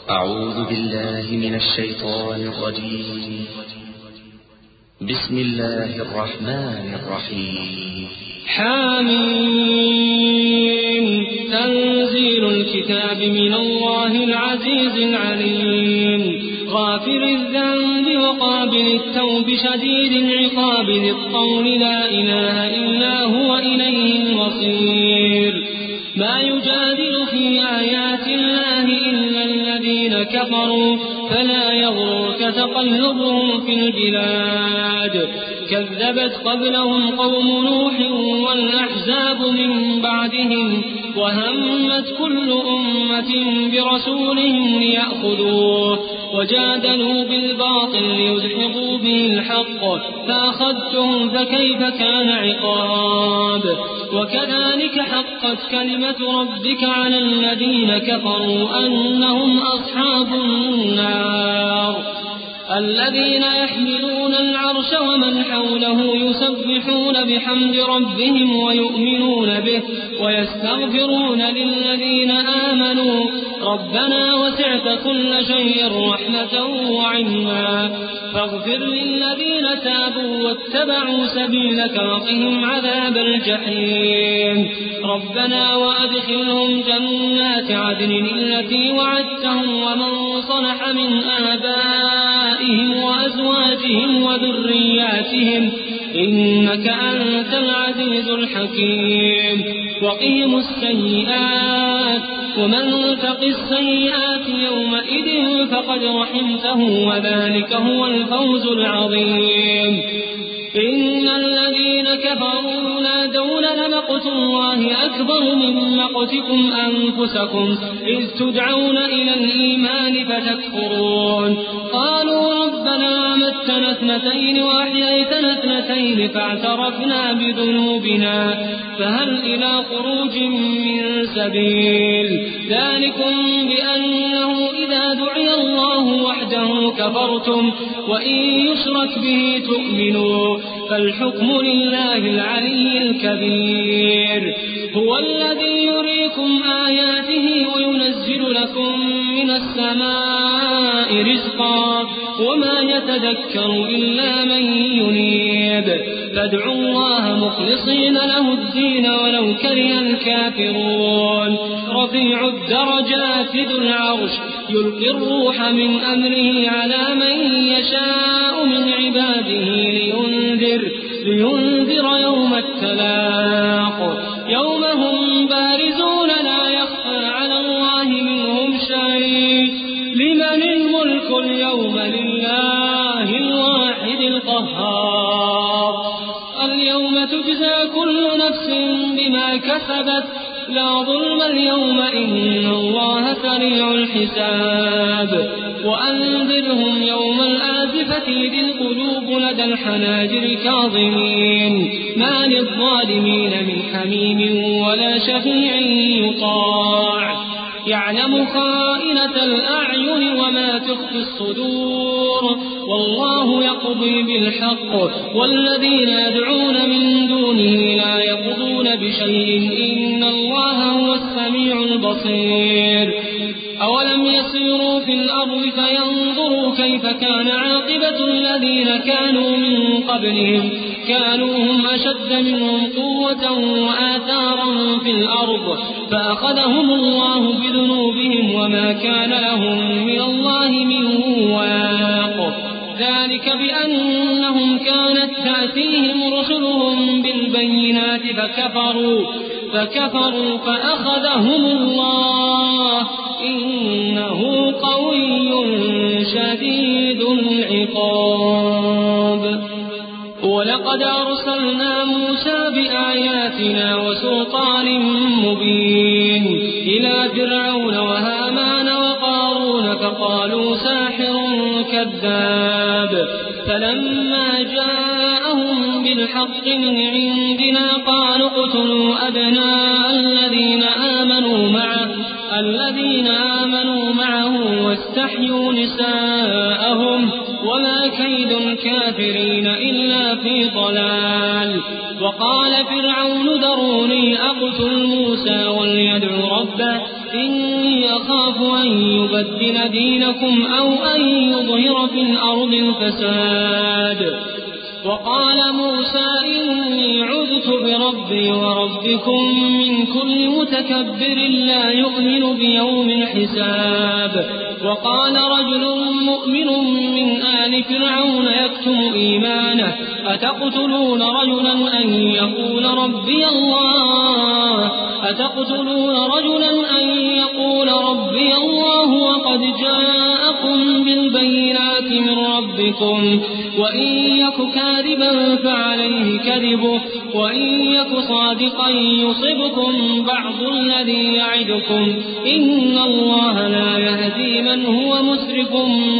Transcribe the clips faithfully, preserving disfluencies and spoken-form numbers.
أعوذ بالله من الشيطان الرجيم. بسم الله الرحمن الرحيم. حامين. تنزيل الكتاب من الله العزيز العليم، غافر الذنب وقابل التوب شديد العقاب ذي الطول، لا إله إلا هو إليه المصير. ما يجادل في آيات الله إلا الذين كفروا، فلا يغرك تقلبهم في البلاد. كذبت قبلهم قوم نوح والأحزاب من بعدهم، وهمت كل أمة برسولهم ليأخذوه، وجادلوا بالباطل ليدحضوا به الحق، فأخذتهم فكيف كان عقاب. وكذلك حقت كلمة ربك على الذين كفروا أنهم أصحاب النار. الذين يحملون العرش ومن حوله يسبحون بحمد ربهم ويؤمنون به ويستغفرون للذين آمنوا ربنا وسعت كل شيء رحمة وعلما، فاغفر للذين تابوا واتبعوا سبيلك وقهم عذاب الجحيم. ربنا وأدخلهم جنات عدن التي وعدتهم ومن صلح من آبائهم وأزواجهم وذرياتهم إنك أنت العزيز الحكيم. وقهم السيئات ومن تق السيئات يومئذ فقد رحمته وذلك هو الفوز العظيم. إن الذين كفروا ينادون لمقت الله أكبر من مقتكم أنفسكم إذ تدعون إلى الإيمان فتكفرون. قالوا ربنا أمتنا اثنتين وأحييتنا اثنتين فاعترفنا بذنوبنا فهل إلى خروج من سبيل. ذلكم بأنه إذا دعي الله وحده كفرتم وإن يشرك به تؤمنوا، فالحكم لله العلي الكبير. هو الذي يريكم آياته وينزل لكم من السماء رزقا وما يتذكر إلا من ينيب، فادعوا الله مخلصين له الدين ولو كره الكافرون. رفيع الدرجات ذو العرش يلقي الروح من أمره على من يشاء من عباده لينذر, لينذر يوم التلاق يوم هم بارزون لا يخفى على الله منهم شيء. لمن الملك اليوم؟ لله الواحد القهار. اليوم تجزى كل نفس بما كسبت لا ظلم اليوم إن الله سريع الحساب. وأنذرهم يوم الآزفة إذ القلوب لدى الحناجر كاظمين ما للظالمين من حميم ولا شفيع يطاع. يعلم خائنة الأعين وما تخفي الصدور والله يقضي بالحق والذين يدعون من دونه لا يقضون بشيء إن الله هو السميع البصير. أولم يسيروا في الأرض فينظروا كيف كان عاقبة الذين كانوا من قبلهم كانوا هم أشد منهم قوة وآثارا في الأرض فأخذهم الله بذنوبهم وما كان لهم من الله من واق. ذلك بأنهم كانت تأتيهم رسلهم بالبينات فكفروا فكفروا فأخذهم الله إنه قوي شديد العقاب. ولقد أرسلنا موسى بآياتنا وسلطان مبين إلى فرعون وهامان وقارون فقالوا ساحر كذاب. فلما جاءهم بالحق من عندنا قالوا اقتلوا أبناء الذين آمنوا معه الذين آمنوا معه واستحيوا نساءهم وما كيد الكافرين إلا في ضلال. وقال فرعون ذروني أقتل موسى وليدع ربه إني أخاف أن يبدل دينكم أو أن يظهر في الأرض الفساد. وقال موسى إني عذت بربي وربكم من كل متكبر لا يؤمن بيوم الحساب. وقال رجل مؤمن من آل فرعون يكتم إيمانه أتقتلون رجلا أن يقول ربي الله أتقتلون رجلا أن يقول ربي الله وقد جاءكم بالبينات من ربكم وإن يك كاذبا فعليه كذبه وإن يك صادقا يصبكم بعض الذي يعدكم إن الله لا يهدي من هو مسرف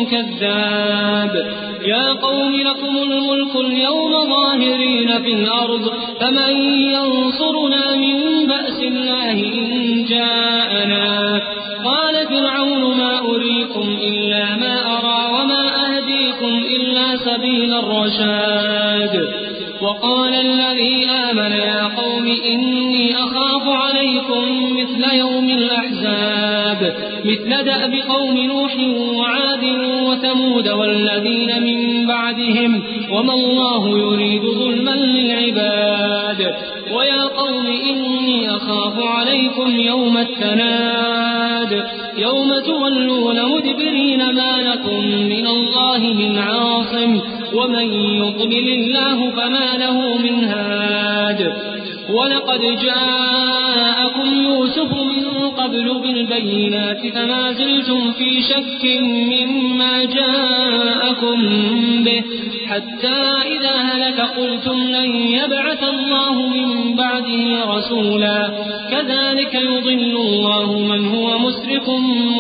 كذاب. يا قوم لكم الملك اليوم ظاهرين في الأرض فمن ينصرنا من بأس الله إن جاءنا. قال فرعون ما أريكم إلا ما أرى وما أهديكم إلا سبيل الرشاد. وقال الذي آمن يا قوم إني أخاف عليكم مثل يوم الأحزاب مثل دأب قوم نوح وعاد وثمود والذين من بعدهم وما الله يريد ظلما للعباد. ويا قوم إني أخاف عليكم يوم التناد يوم تولون مدبرين ما لكم من الله من عاصم ومن يضلل الله فما له من هاد. ولقد جاءكم يوسف من قبل بالبينات فما زلتم في شك مما جاءكم به حتى إذا هلك قلتم لن يبعث الله من بعده رسولا كذلك يضل الله من هو مسرف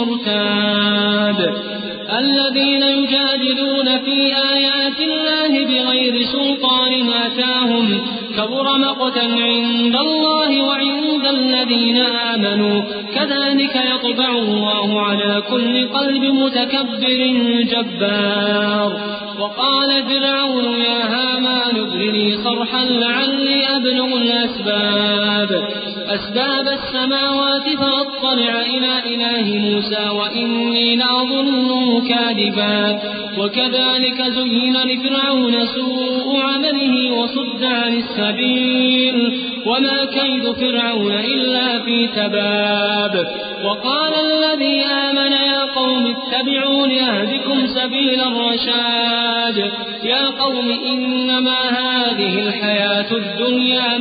مرتاب. الذين يجادلون في آيات الله بغير سلطان أتاهم كبر مقتا عند الله وعند الذين آمنوا كذلك يطبع الله على كل قلب متكبر جبار. وقال فرعون يا هامان ابن لي صرحا لعلي أبلغ الأسباب أسباب السماوات فأطلع إلى إله موسى وإني لأظنه كاذبا. وكذلك زين لفرعون سوء عمله وصد عن السبيل وما كيد فرعون إلا في تباب. وقال الذي آمن يا قوم اتبعون يهدكم سبيل الرشاد. يا قوم إنما هذه الحياة الدنيا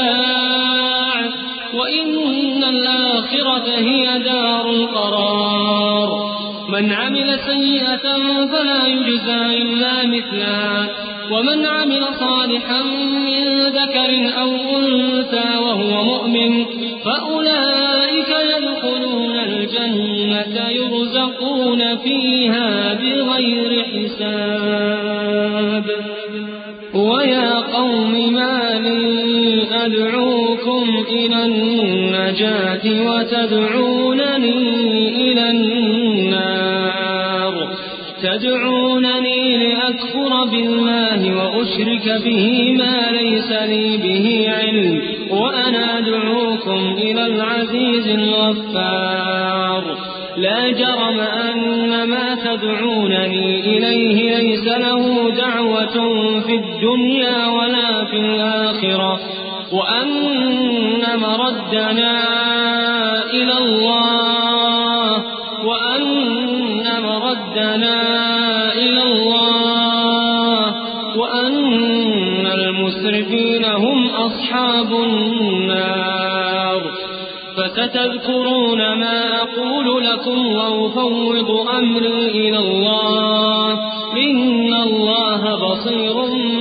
متاع وإن الآخرة هي دار القرار. من عمل سيئة فلا يجزى إلا مثلها ومن عمل صالحا من ذكر أو أنثى وهو مؤمن فأولئك يدخلون الجنة يرزقون فيها بغير حساب. ويا قوم ما لي أدعوكم إلى النجاة وتدعونني إلى النار تدعونني لأكفر بالله وأشرك به ما ليس لي به علم وأنا أدعوكم إلى العزيز الغفار. لا جرم أن ما تدعونني إليه ليس له دعوة في الدنيا ولا في الآخرة وأن مردنا إلى الله وأن مردنا إلى الله وأن المسرفين هم أصحاب النار. فستذكرون ما أقول لكم وأفوض أمري إلى الله إن الله بصير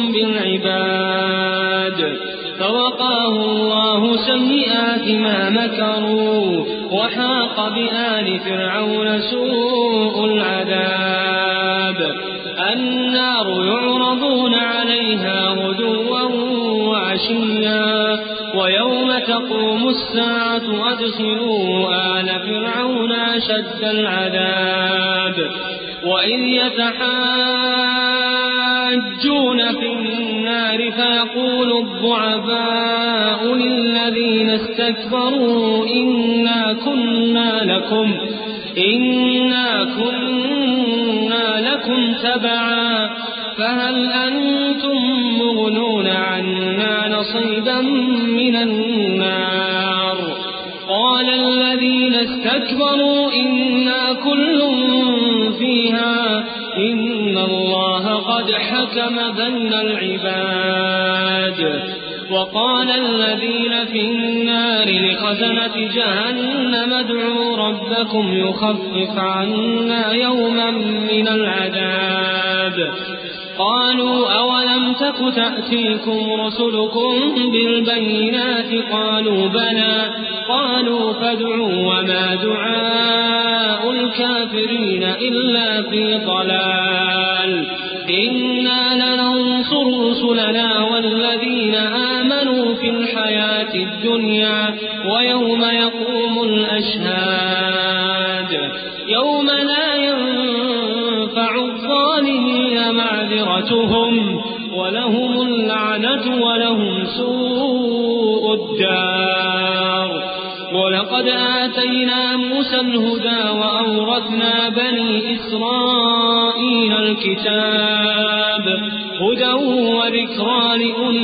بالعباد. فوقاه الله سيئات ما مكروا وحاق بآل فرعون سوء العذاب. النار يعرضون عليها غدوا وعشيا ويوم تقوم الساعة أدخلوا آل فرعون أشد العذاب. وإذ يتحاجون يحاجون في النار فيقول الضعفاء للذين استكبروا إنا كنا لكم إنا كنا لكم تبعا فهل أنتم مغنون عنا نصيبا من النار قال الذين استكبروا إنا كل فيها إن الله قد حكم بين العباد وقال الذين في النار لخزنة جهنم ادعوا ربكم يخفف عنا يوما من العذاب قالوا أولم تك تأتيكم رسلكم بالبينات قالوا بلى قالوا فادعوا وما دعاء الكافرين إلا في ضلال إنا لننصر رسلنا والذين آمنوا في الحياة الدنيا ويوم يقوم الأشهاد يوم لا ينفع الظالمين معذرتهم ولهم اللعنة ولهم سوء الدار ولقد آتينا موسى الهدى وأورثنا بني إسرائيل الكتاب هدى وذكرى لأولي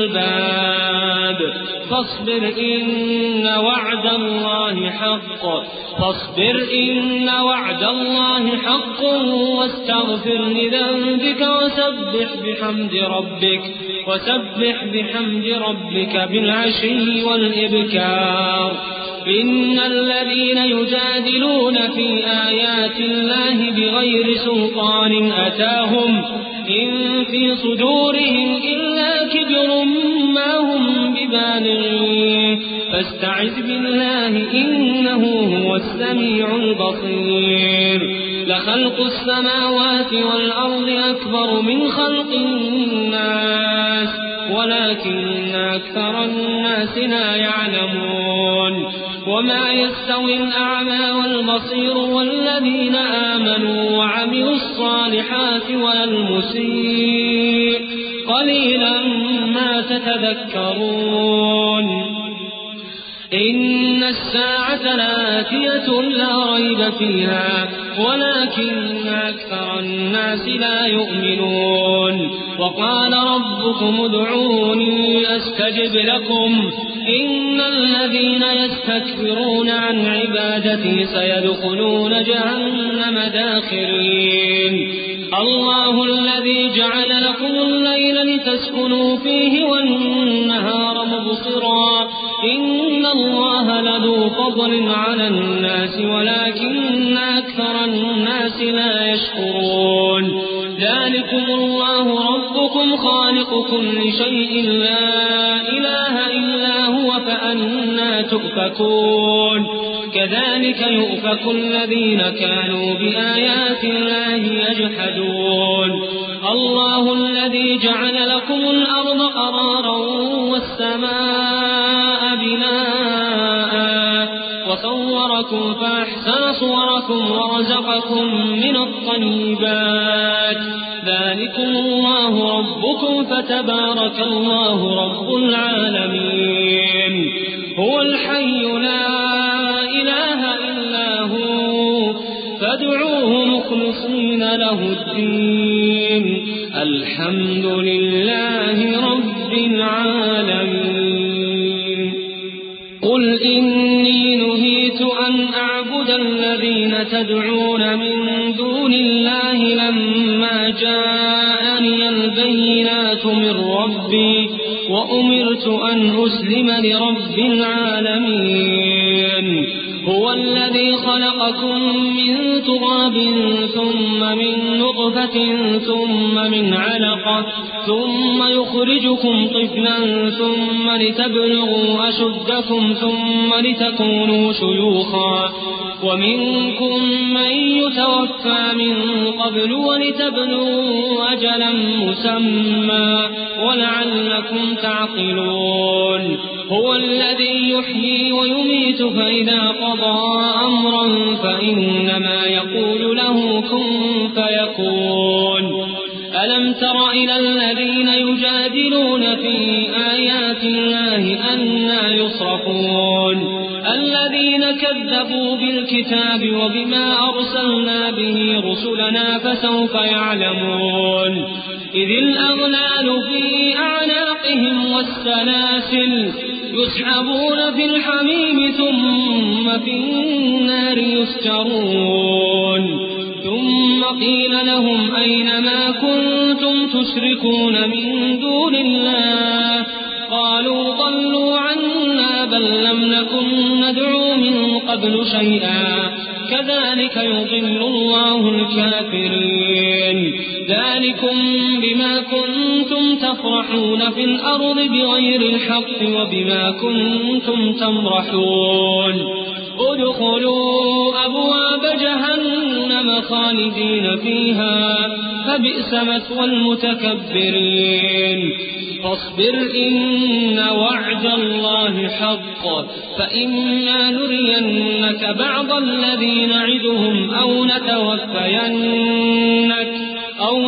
الألباب فاصبر إن وعد الله حق فاصبر إن وعد الله حق واستغفر لذنبك وسبح بحمد ربك وسبح بحمد ربك بالعشي والإبكار إن الذين يجادلون في آيات الله بغير سلطان أتاهم إن في صدورهم إلا كبر ما هم ببالغيه فاستعذ بالله إنه هو السميع البصير لخلق السماوات والأرض أكبر من خلق الناس ولكن أكثر الناس لا يعلمون وما يستوي الأعمى والبصير والذين آمنوا وعملوا الصالحات ولا المسيء قليلا ما تتذكرون إن الساعة لآتية لا ريب فيها ولكن أكثر الناس لا يؤمنون وقال ربكم ادعوني أستجب لكم إن الذين يستكبرون عن عبادتي سيدخلون جهنم داخرين الله الذي جعل لكم الليل لتسكنوا فيه والنهار مبصرا إن الله لذو فضل على الناس ولكن أكثر الناس لا يشكرون ذلكم الله ربكم خالق كل شيء لا إله إلا هو فأنى تؤفكون كذلك يؤفك الذين كانوا بآيات الله يجحدون الله الذي جعل لكم الأرض قرارا والسماء بناء وصوركم فأحسن صوركم ورزقكم من الطيبات ذلكم الله ربكم فتبارك الله رب العالمين هو الحي لا إله إلا هو فادعوه مخلصين له الدين الحمد لله رب العالمين قل إني نهيت أن أعبد الذين تدعون من دون الله لما جاءني البينات من ربي وأمرت أن أسلم لرب العالمين هو الذي خلقكم من تراب ثم من نطفة ثم من علقة ثم يخرجكم طفلا ثم لتبلغوا أشدكم ثم لتكونوا شيوخا ومنكم من يتوفى من قبل ولتبلغوا أجلا مسمى ولعلكم تعقلون هو الذي يحيي ويميت فإذا قضى أمرا فإنما يقول له كن فيكون ألم تر إلى الذين يجادلون في آيات الله أنى يصرفون الذين كذبوا بالكتاب وبما أرسلنا به رسلنا فسوف يعلمون إذ الأغلال في أعناقهم والسلاسل يسحبون في الحميم ثم في النار يسجرون ثم قيل لهم أين ما كنتم تشركون من دون الله قالوا ضلوا عنا بل لم نكن ندعو من قبل شيئا كذلك يضل الله الكافرين ذلكم بما كنتم تفرحون في الأرض بغير الحق وبما كنتم تمرحون ادخلوا أبواب جهنم خالدين فيها فبئس مثوى المتكبرين فاصبر إن وعد الله حق فإما نرينك بعض الذي نعدهم أو نتوفينك أو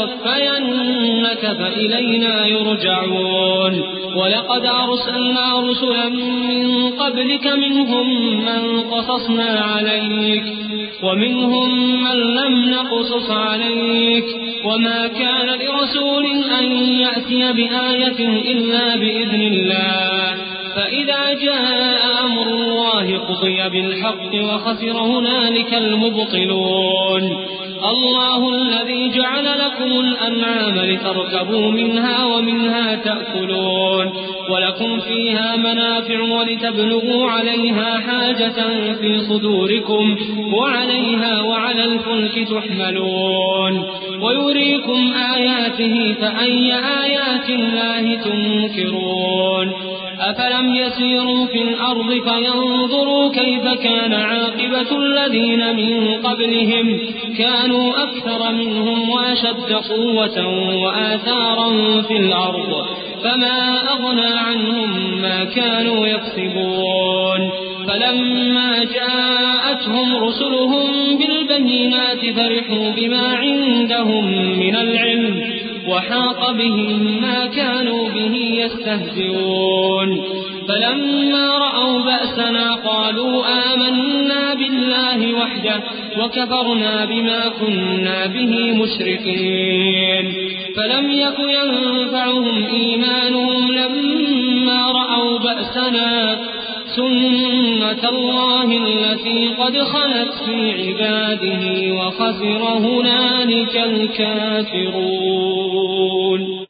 نتوفينك فإلينا يرجعون ولقد أرسلنا رسلا من قبلك منهم من قصصنا عليك ومنهم من لم نقصص عليك وما كان لرسول أن يأتي بآية إلا بإذن الله فإذا جاء أمر الله قضي بالحق وخسر هنالك المبطلون الله الذي جعل لكم الأنعام لتركبوا منها ومنها تأكلون ولكم فيها منافع ولتبلغوا عليها حاجة في صدوركم وعليها وعلى الفلك تحملون ويريكم آياته فأي آيات الله تنكرون أفلم يسيروا في الأرض فينظروا كيف كان عاقبة الذين من قبلهم كانوا أكثر منهم وأشد قوة وآثارا في الأرض فما أغنى عنهم ما كانوا يكسبون فلما جاءتهم رسلهم بالبينات فرحوا بما عندهم من العلم وحاق بهم ما كانوا به يستهزئون فلما رأوا بأسنا قالوا آمنا بالله وحده وكفرنا بما كنا به مشركين فلم يك ينفعهم إيمانهم لما رأوا بأسنا سنة الله التي قد خلت في عباده وخسر هنالك الكافرون.